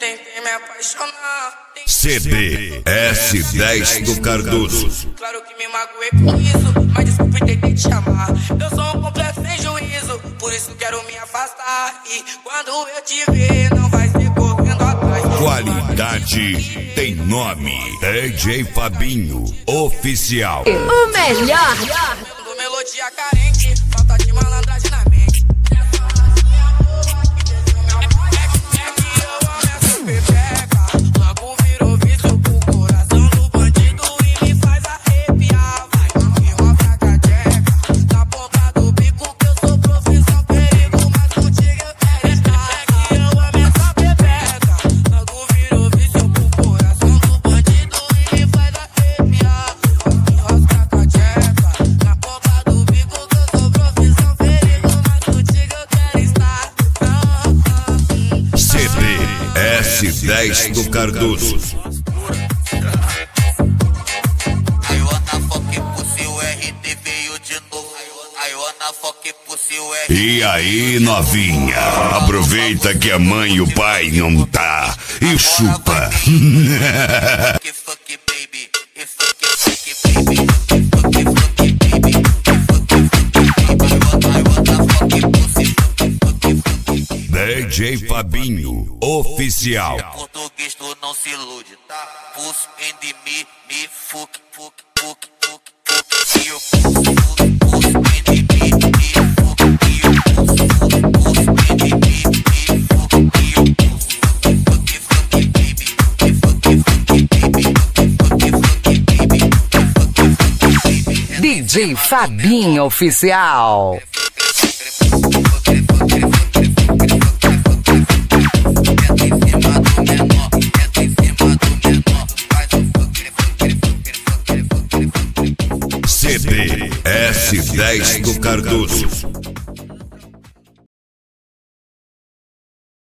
tentei me apaixonar. CD S10 do Cardoso. Claro que me magoei com isso, mas desculpe, tentei te chamar. Eu sou um completo sem juízo, por isso quero me afastar. E quando eu te ver, não vai ser correndo atrás. Qualidade tem nome. DJ Fabinho Oficial. O melhor Do melodia carente, falta de malandragem na mente. S10 do Cardoso. E aí, novinha, aproveita que a mãe e o pai não tá e chupa. DJ Fabinho Oficial. Português tu não se ilude, tá? Pulso em me fuck, fuck, fuck, fuck, fuck. E eu pulso em me fuck, e eu pulso em me fuck, e eu pulso fuck, fuck, baby, fuck, fuck, baby, fuck, fuck, baby, fuck, baby. DJ Fabinho Oficial. CD S10 do Cardoso.